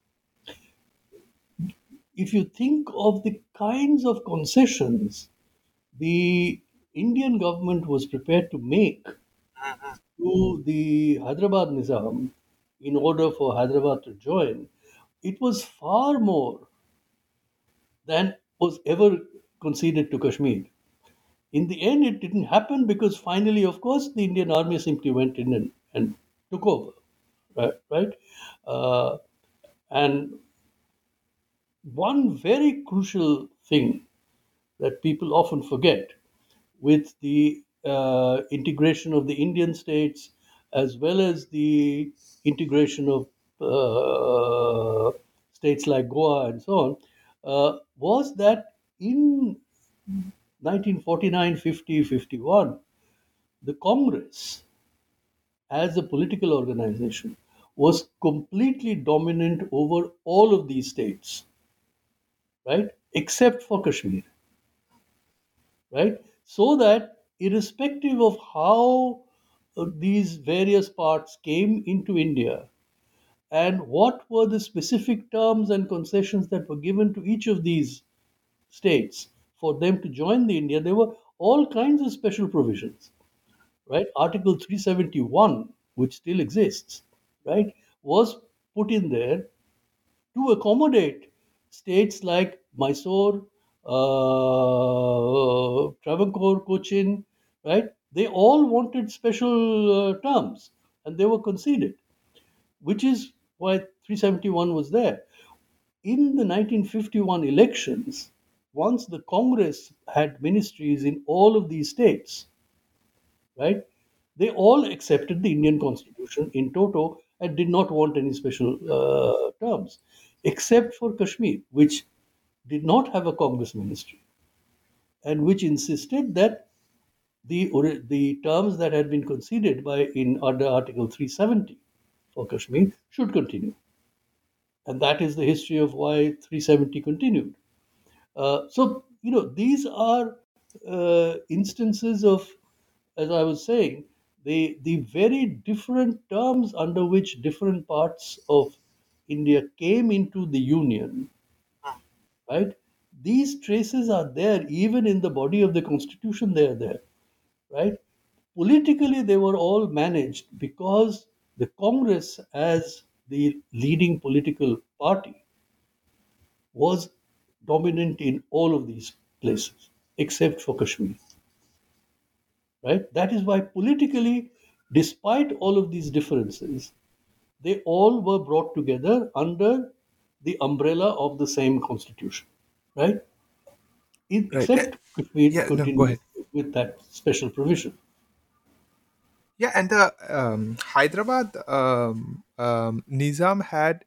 if you think of the kinds of concessions the Indian government was prepared to make to the Hyderabad Nizam in order for Hyderabad to join, it was far more than was ever conceded to Kashmir. In the end, it didn't happen because finally, of course, the Indian army simply went in and took over, right? Right? Uh, and one very crucial thing that people often forget with the integration of the Indian states as well as the integration of states like Goa and so on, was that in 1949, 50, 51, the Congress as a political organization was completely dominant over all of these states, right? Except for Kashmir, right? So that irrespective of how these various parts came into India and what were the specific terms and concessions that were given to each of these states for them to join the India, there were all kinds of special provisions, right? Article 371, which still exists, right, was put in there to accommodate states like Mysore, Travancore, Cochin, right? They all wanted special terms and they were conceded, which is why 371 was there. In the 1951 elections, once the Congress had ministries in all of these states, right? They all accepted the Indian constitution in toto and did not want any special terms, except for Kashmir, which did not have a Congress ministry and which insisted that the terms that had been conceded by in under Article 370 for Kashmir should continue, and that is the history of why 370 continued. So these are instances of, as I was saying, the very different terms under which different parts of India came into the union, right? These traces are there even in the body of the constitution, they are there, right? Politically, they were all managed because the Congress, as the leading political party, was dominant in all of these places except for Kashmir, right? That is why politically, despite all of these differences, they all were brought together under the umbrella of the same constitution, right? Right. Except Kashmir Yeah. No. Go continued ahead. with that special provision. Yeah, and the Hyderabad Nizam had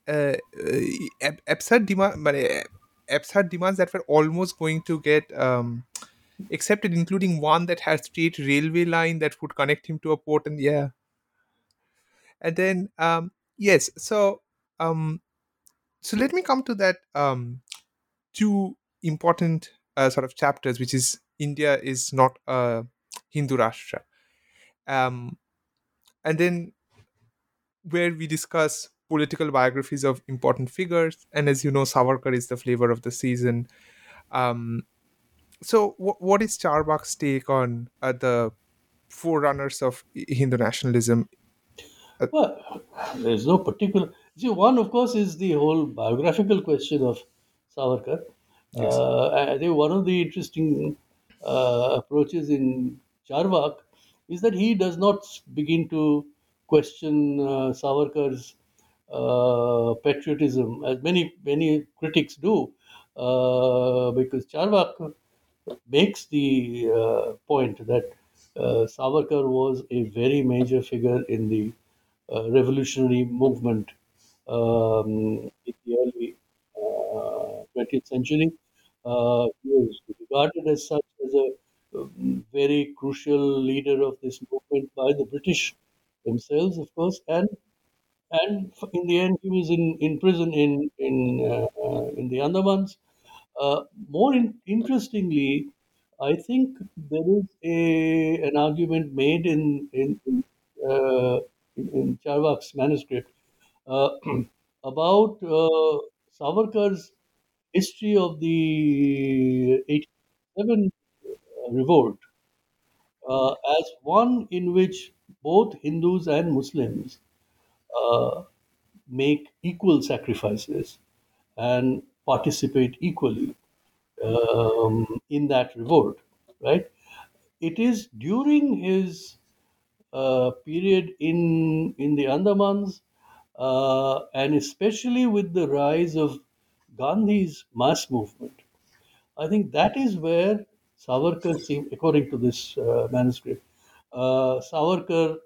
absurd demands that were almost going to get accepted, including one that had straight railway line that would connect him to a port. And yeah, and then yes, um, so let me come to that two important sort of chapters, which is India is not a Hindu Rashtra, um, and then where we discuss political biographies of important figures. And as you know, Savarkar is the flavor of the season. Um, so, what is Charbak's take on the forerunners of Hindu nationalism? Uh, Well, there's no particular. See, one, of course, is the whole biographical question of Savarkar. yes. I think one of the interesting approaches in Charvak is that he does not begin to question Savarkar's patriotism, as many critics do, because Charvak makes the point that Savarkar was a very major figure in the revolutionary movement in the early 20th century. He was regarded as such as a very crucial leader of this movement by the British themselves, of course, and in the end, he was in prison in the Andamans. More interestingly, I think there is an argument made in Charvak's manuscript uh, about Savarkar's history of the 1887 revolt as one in which both Hindus and Muslims uh, make equal sacrifices and participate equally in that revolt, right? It is during his period in the Andamans, and especially with the rise of Gandhi's mass movement. I think that is where Savarkar, according to this manuscript, Savarkar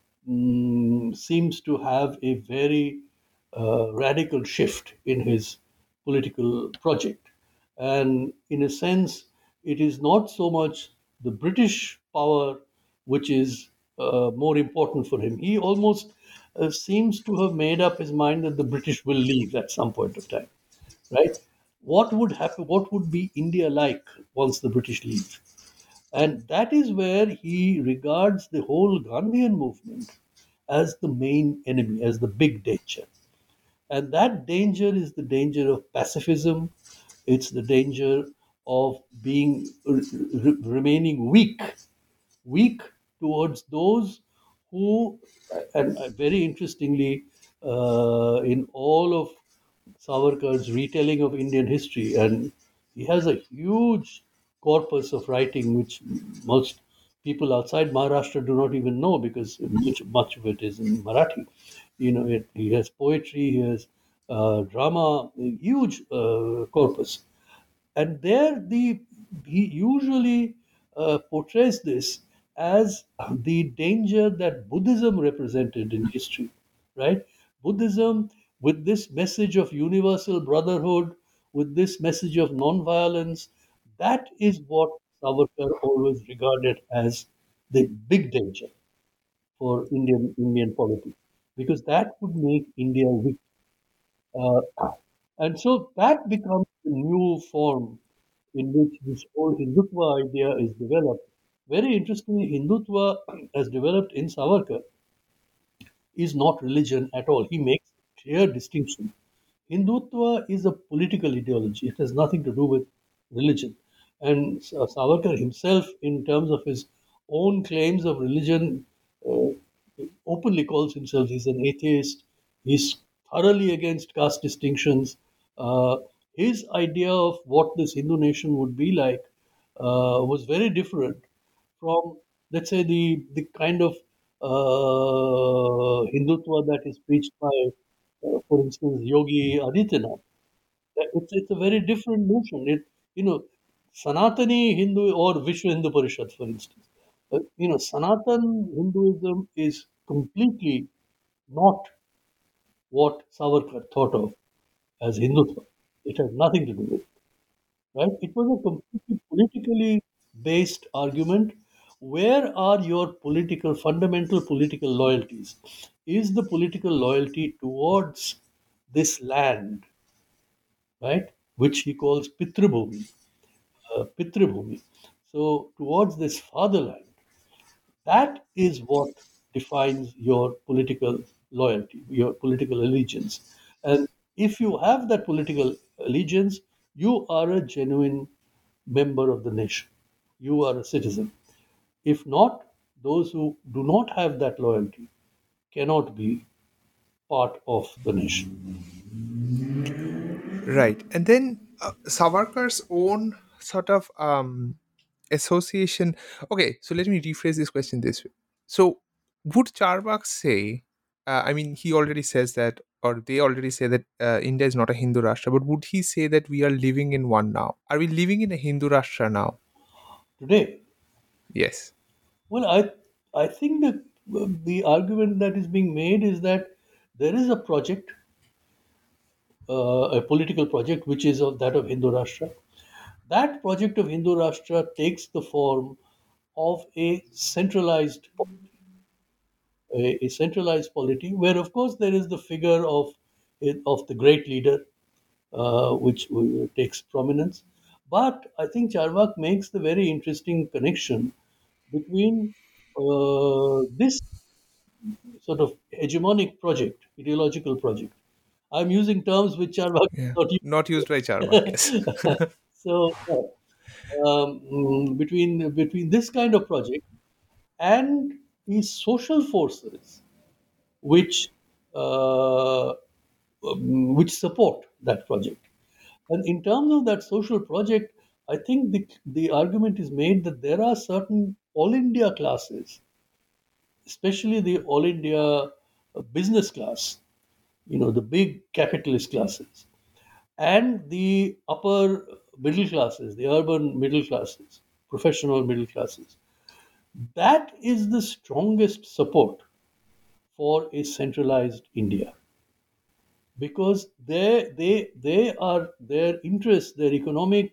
seems to have a very radical shift in his political project. And in a sense, it is not so much the British power which is more important for him. He almost seems to have made up his mind that the British will leave at some point of time, right? What would happen? What would be India like once the British leave? And that is where he regards the whole Gandhian movement as the main enemy, as the big danger. And that danger is the danger of pacifism, it's the danger of remaining weak towards those who, and very interestingly, in all of Savarkar's retelling of Indian history, and he has a huge corpus of writing which most people outside Maharashtra do not even know because much of it is in Marathi. He has poetry, he has drama, a huge corpus, and there he usually portrays this as the danger that Buddhism represented in history, right? Buddhism, with this message of universal brotherhood, with this message of non-violence, that is what Savarkar always regarded as the big danger for Indian polity, because that would make India weak. Uh, and so that becomes the new form in which this whole Hindutva idea is developed, Very interestingly, Hindutva, as developed in Savarkar, is not religion at all. He makes a clear distinction. Hindutva is a political ideology. It has nothing to do with religion. And Savarkar himself, in terms of his own claims of religion, uh, openly calls himself he's an atheist. He's thoroughly against caste distinctions. Uh, his idea of what this Hindu nation would be like was very different from, let's say, the kind of Hindutva that is preached by, for instance, Yogi Adityanath. It's a very different notion. Sanatani Hindu or Vishwa Hindu Parishad, for instance. Sanatan Hinduism is completely not what Savarkar thought of as Hindutva. It has nothing to do with it, right? It was a completely politically based argument. Where are your fundamental political loyalties? Is the political loyalty towards this land, right? Which he calls Pitrabhumi. So towards this fatherland, that is what defines your political loyalty, your political allegiance. And if you have that political allegiance, you are a genuine member of the nation. You are a citizen. If not, those who do not have that loyalty cannot be part of the nation. Right. And then Savarkar's own sort of association. Okay, so let me rephrase this question this way. So, would Charvak say, I mean, he already says that, or they already say that India is not a Hindu Rashtra, but would he say that we are living in one now? Are we living in a Hindu Rashtra now? Today, Yes. well, I think that the argument that is being made is that there is a project, a political project, which is of that of Hindu Rashtra. That project of Hindu Rashtra takes the form of a centralized polity, where of course there is the figure of the great leader, which takes prominence. But I think Charvak makes the very interesting connection between this sort of hegemonic project, ideological project. I'm using terms which Charvak Yeah. not Not used by Charvak, yes. so between this kind of project and these social forces which uh, which support that project. And in terms of that social project, I think the argument is made that there are certain all India classes, especially the all India business class, the big capitalist classes, and the upper middle classes, the urban middle classes, professional middle classes. That is the strongest support for a centralized India, because they are their interests, their economic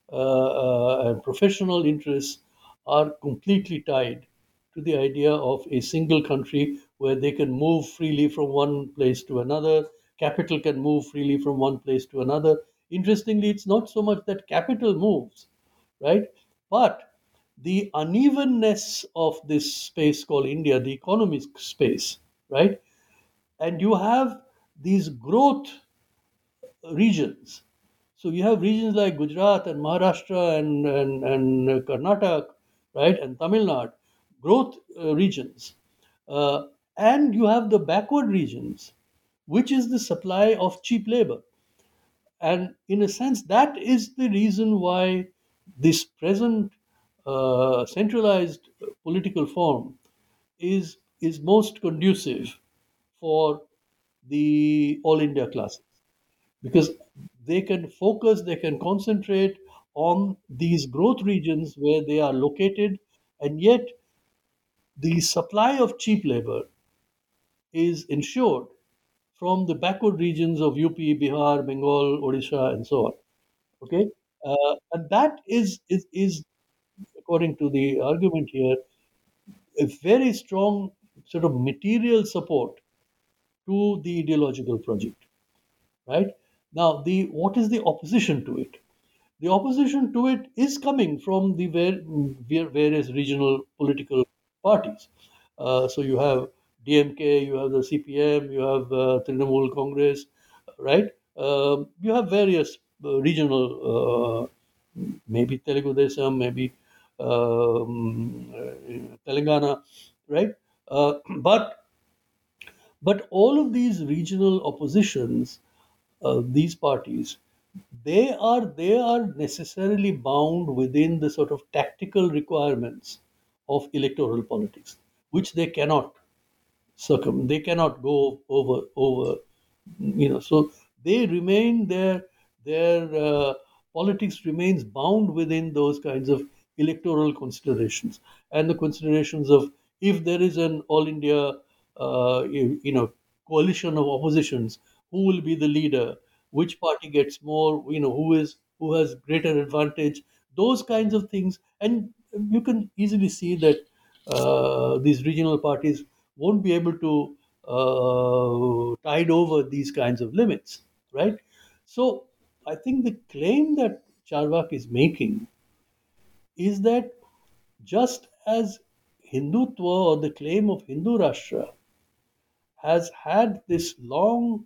and professional interests are completely tied to the idea of a single country where they can move freely from one place to another. Capital can move freely from one place to another. Interestingly, it's not so much that capital moves, right? But the unevenness of this space called India, the economic space, right? And you have these growth regions. So you have regions like Gujarat and Maharashtra and Karnataka, right, and Tamil Nadu, growth regions. Uh, and you have the backward regions, which is the supply of cheap labor. And in a sense, that is the reason why this present centralized political form is most conducive for the all India classes, because they can focus, they can concentrate on these growth regions where they are located, and yet the supply of cheap labor is ensured from the backward regions of UP, Bihar, Bengal, Odisha, and so on. Okay, and that is according to the argument here a very strong sort of material support to the ideological project. Right now, the what is the opposition to it? the opposition to it is coming from the various regional political parties. So you have DMK, you have the CPM, you have Trinamool Congress, right? You have various regional, maybe Telugu Desam, maybe Telangana, right? But all of these regional oppositions, these parties, they are necessarily bound within the sort of tactical requirements of electoral politics, which they cannot go over, so they remain their politics remains bound within those kinds of electoral considerations, and the considerations of, if there is an all India coalition of oppositions, who will be the leader, which party gets more, who has greater advantage, those kinds of things. And you can easily see that these regional parties won't be able to tide over these kinds of limits, right? So I think the claim that Charvak is making is that, just as Hindutva, or the claim of Hindu Rashtra, has had this long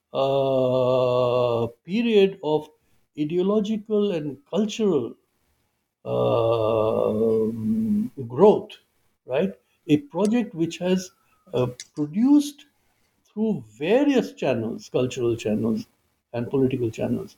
period of ideological and cultural growth, right? A project which has produced through various channels, cultural channels and political channels,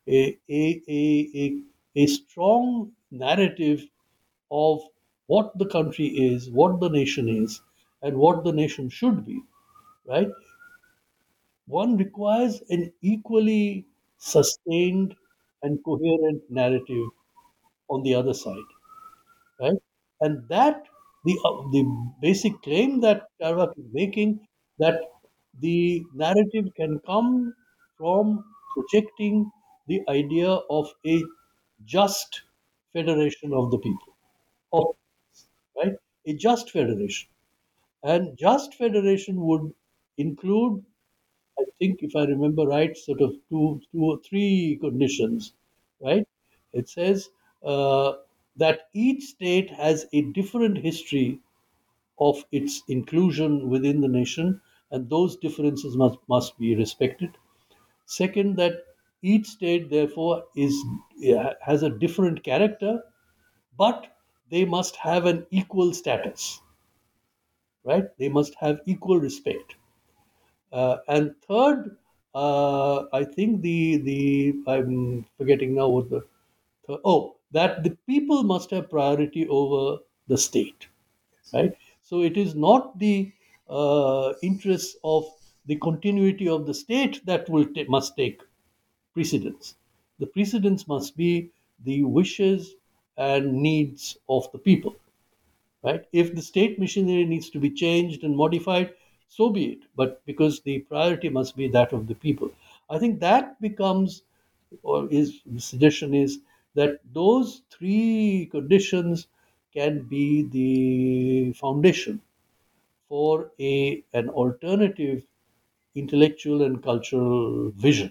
a strong narrative of what the country is, what the nation is, and what the nation should be, right? One requires an equally sustained and coherent narrative on the other side, right? And that the basic claim that Charvak is making, that the narrative can come from projecting the idea of a just federation of the people, of, right? A just federation, and just federation would include, I think, if I remember right, sort of two or three conditions, right? It says uh, that each state has a different history of its inclusion within the nation, and those differences must be respected. Second, that each state, therefore, has a different character, but they must have an equal status, right? They must have equal respect. And third, I think the I'm forgetting now what the that the people must have priority over the state, right? So it is not the interests of the continuity of the state that must take precedence. The precedence must be the wishes and needs of the people, right? If the state machinery needs to be changed and modified, so be it. But because the priority must be that of the people, I think that becomes, or is the suggestion is that those three conditions can be the foundation for an alternative intellectual and cultural vision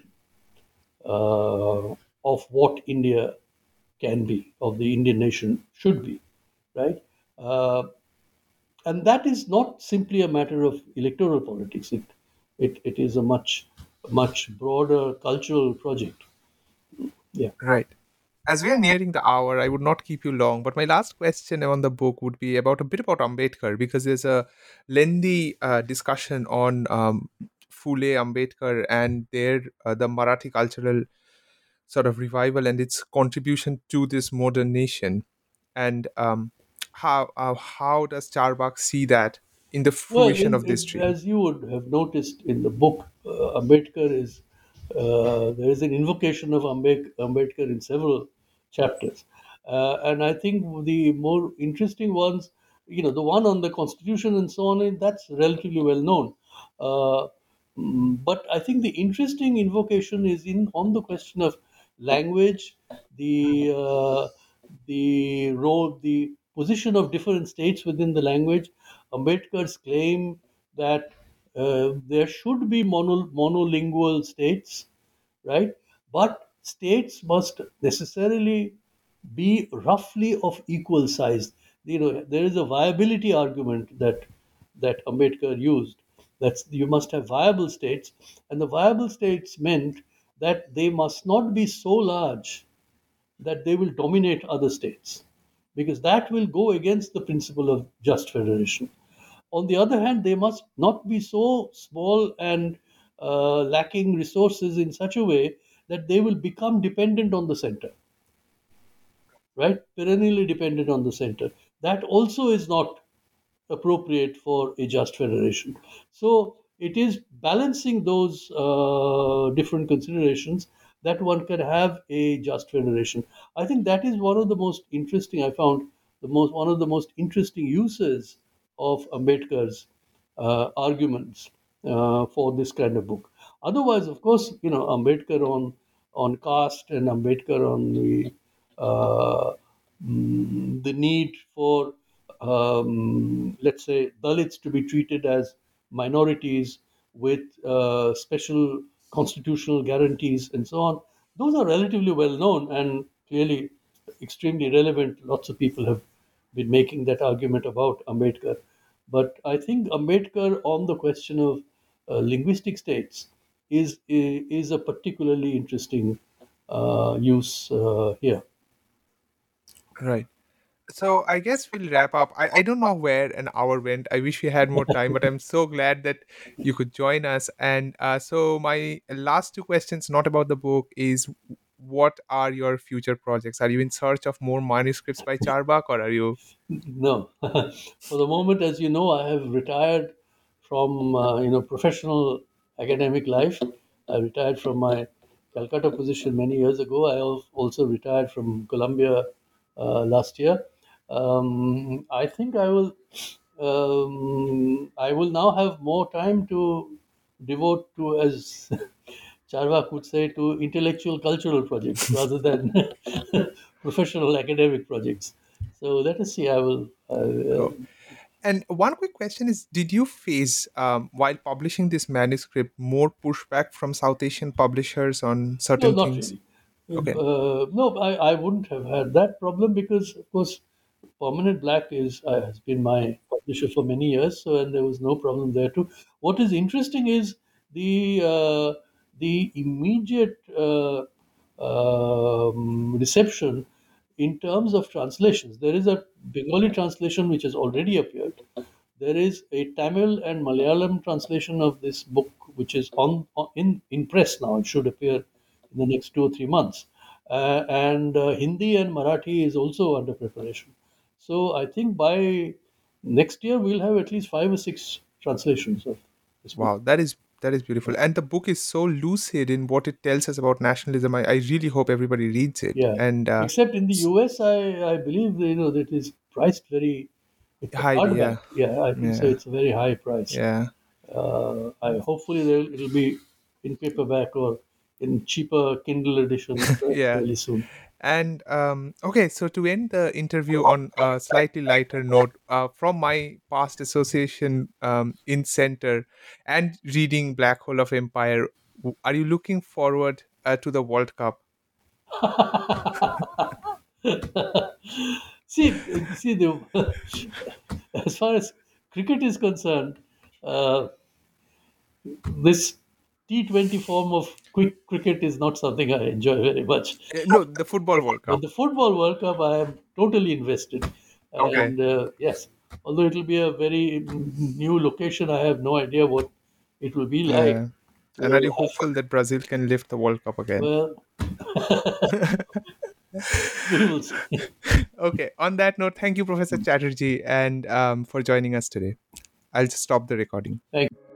of what India can be, of the Indian nation should be, right? Uh, and that is not simply a matter of electoral politics. It is a much broader cultural project. Yeah. Right. As we are nearing the hour, I would not keep you long, but my last question on the book would be about a bit about Ambedkar, because there's a lengthy discussion on Phule Ambedkar and the Marathi cultural sort of revival and its contribution to this modern nation. And how does Charbak see that in the Well, fruition of this dream? as you would have noticed in the book, Ambedkar is there is an invocation of Ambedkar in several chapters, and I think the more interesting ones, the one on the Constitution and so on, that's relatively well known. Uh, but I think the interesting invocation is in on the question of language, the uh, the role, the position of different states within the language. Ambedkar's claim that there should be monolingual states, right? But states must necessarily be roughly of equal size. There is a viability argument that Ambedkar used. That's you must have viable states, and the viable states meant that they must not be so large that they will dominate other states, because that will go against the principle of just federation. On the other hand, they must not be so small and lacking resources in such a way that they will become dependent on the center, right? Perennially dependent on the center. That also is not appropriate for a just federation. So it is balancing those different considerations that one can have a just federation. I think that is one of the most interesting. I found the most one of the most interesting uses of Ambedkar's arguments for this kind of book. Otherwise, of course, Ambedkar on caste and Ambedkar on uh, the need for, let's say, Dalits to be treated as minorities with special constitutional guarantees and so on. Those are relatively well known and clearly extremely relevant. Lots of people have been making that argument about Ambedkar. But I think Ambedkar on the question of linguistic states is a particularly interesting use here. Right. So I guess we'll wrap up. I don't know where an hour went. I wish we had more time, but I'm so glad that you could join us. And so my last two questions, not about the book, is what are your future projects? Are you in search of more manuscripts by Charbak, or are you? No, for the moment, as you know, I have retired from professional academic life. I retired from my Calcutta position many years ago. I also retired from Columbia last year. I think I will now have more time to devote to, as Charvak would say, to intellectual cultural projects rather than professional academic projects. So let us see. I will. Oh. And one quick question is: did you face, while publishing this manuscript, more pushback from South Asian publishers on No, certain not things? really. Okay. No, I wouldn't have had that problem because, of course, Permanent Black has been my publisher for many years, so and there was no problem there too. What is interesting is the immediate reception in terms of translations. There is a Bengali translation which has already appeared. There is a Tamil and Malayalam translation of this book, which is in press now. It should appear in the next 2 or 3 months. And Hindi and Marathi is also under preparation. So I think by next year we'll have at least 5 or 6 translations of this book. Wow, that is beautiful. And the book is so lucid in what it tells us about nationalism. I really hope everybody reads it. Yeah. And Except in the US, I believe that is priced very. It's a highly, hardback. yeah. Yeah, I think so. Yeah. It's a very high price. Yeah. I hopefully it'll be in paperback or in cheaper Kindle editions Yeah. fairly soon. And okay, so to end the interview on a slightly lighter note, from my past association in Center and reading Black Hole of Empire, are you looking forward to the World Cup? See, as far as cricket is concerned, uh, this T20 form of quick cricket is not something I enjoy very much. No, the Football World But Cup. the Football World Cup, I am totally invested. Okay. And yes, although it will be a very new location, I have no idea what it will be like. Yeah. And are you hopeful that Brazil can lift the World Cup again? Well, we will see. Okay. On that note, thank you, Professor Chatterjee, and for joining us today. I'll just stop the recording. Thank you.